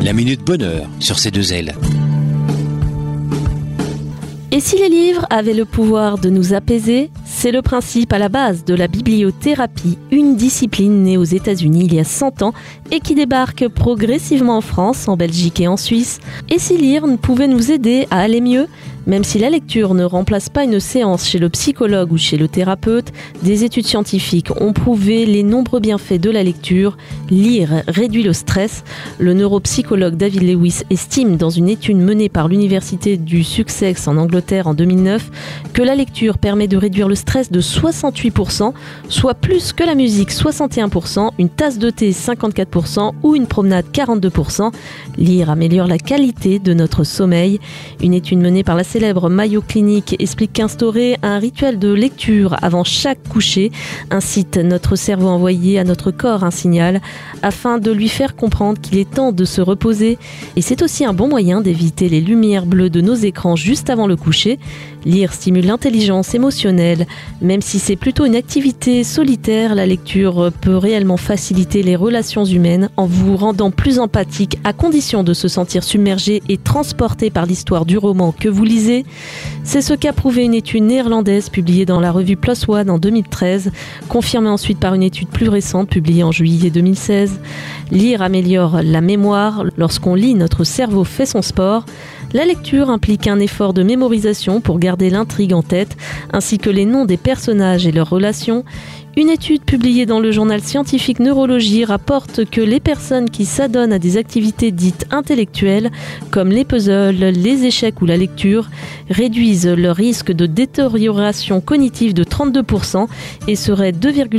La Minute Bonheur sur ces deux ailes. Et si les livres avaient le pouvoir de nous apaiser, c'est le principe à la base de la bibliothérapie, une discipline née aux États-Unis il y a 100 ans et qui débarque progressivement en France, en Belgique et en Suisse. Et si lire pouvait nous aider à aller mieux, même si la lecture ne remplace pas une séance chez le psychologue ou chez le thérapeute, des études scientifiques ont prouvé les nombreux bienfaits de la lecture. Lire réduit le stress. Le neuropsychologue David Lewis estime dans une étude menée par l'université du Sussex en Angleterre en 2009 que la lecture permet de réduire le stress de 68%, soit plus que la musique 61%, une tasse de thé 54% ou une promenade 42%. Lire améliore la qualité de notre sommeil. Une étude menée par la célèbre Mayo Clinic explique qu'instaurer un rituel de lecture avant chaque coucher incite notre cerveau à envoyer à notre corps un signal afin de lui faire comprendre qu'il est temps de se reposer. Et c'est aussi un bon moyen d'éviter les lumières bleues de nos écrans juste avant le coucher. Lire stimule l'intelligence émotionnelle. Même si c'est plutôt une activité solitaire, la lecture peut réellement faciliter les relations humaines en vous rendant plus empathique à condition de se sentir submergé et transporté par l'histoire du roman que vous lisez. C'est ce qu'a prouvé une étude néerlandaise publiée dans la revue PLOS ONE en 2013, confirmée ensuite par une étude plus récente publiée en juillet 2016. Lire améliore la mémoire. Lorsqu'on lit, notre cerveau fait son sport. La lecture implique un effort de mémorisation pour garder l'intrigue en tête, ainsi que les noms des personnages et leurs relations. Une étude publiée dans le journal scientifique Neurologie rapporte que les personnes qui s'adonnent à des activités dites intellectuelles, comme les puzzles, les échecs ou la lecture, réduisent leur risque de détérioration cognitive de 32% et seraient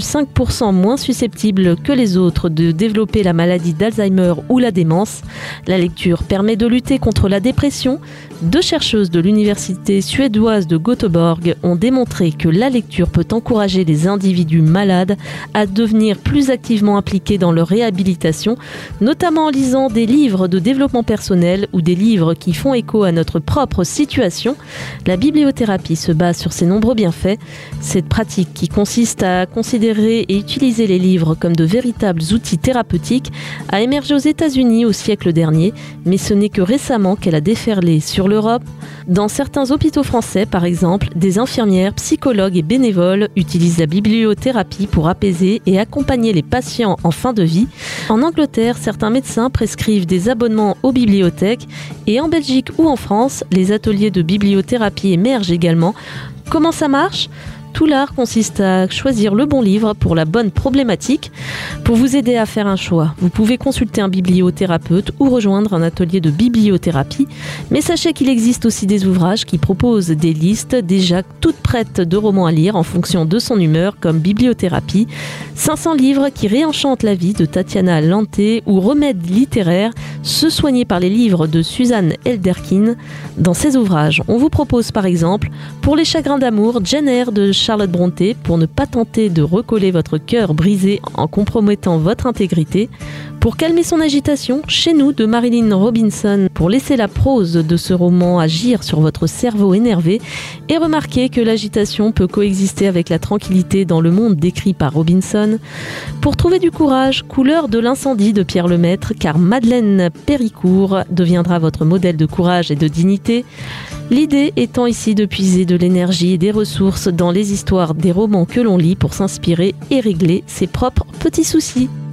2,5% moins susceptibles que les autres de développer la maladie d'Alzheimer ou la démence. La lecture permet de lutter contre la dépression. 2 chercheuses de l'université suédoise de Göteborg ont démontré que la lecture peut encourager les individus malades à devenir plus activement impliqués dans leur réhabilitation, notamment en lisant des livres de développement personnel ou des livres qui font écho à notre propre situation. La bibliothérapie se base sur ses nombreux bienfaits. Cette pratique qui consiste à considérer et utiliser les livres comme de véritables outils thérapeutiques a émergé aux États-Unis au siècle dernier, mais ce n'est que récemment qu'elle a déferlé sur l'Europe. Dans certains hôpitaux français, par exemple, des infirmières, psychologues et bénévoles utilisent la bibliothérapie pour apaiser et accompagner les patients en fin de vie. En Angleterre, certains médecins prescrivent des abonnements aux bibliothèques et en Belgique ou en France, les ateliers de bibliothérapie émergent également. Comment ça marche ? Tout l'art consiste à choisir le bon livre pour la bonne problématique. Pour vous aider à faire un choix, vous pouvez consulter un bibliothérapeute ou rejoindre un atelier de bibliothérapie. Mais sachez qu'il existe aussi des ouvrages qui proposent des listes déjà toutes prêtes de romans à lire en fonction de son humeur, comme Bibliothérapie, 500 livres qui réenchantent la vie de Tatiana Lanté ou Remèdes littéraires, se soigner par les livres de Suzanne Elderkin. Dans ces ouvrages, on vous propose par exemple Pour les chagrins d'amour, Jane Eyre de Charlotte Brontë, pour ne pas tenter de recoller votre cœur brisé en compromettant votre intégrité. Pour calmer son agitation, Chez nous de Marilynne Robinson, pour laisser la prose de ce roman agir sur votre cerveau énervé et remarquer que l'agitation peut coexister avec la tranquillité dans le monde décrit par Robinson. Pour trouver du courage, Couleur de l'incendie de Pierre Lemaitre, car Madeleine Péricourt deviendra votre modèle de courage et de dignité. L'idée étant ici de puiser de l'énergie et des ressources dans les histoires des romans que l'on lit pour s'inspirer et régler ses propres petits soucis.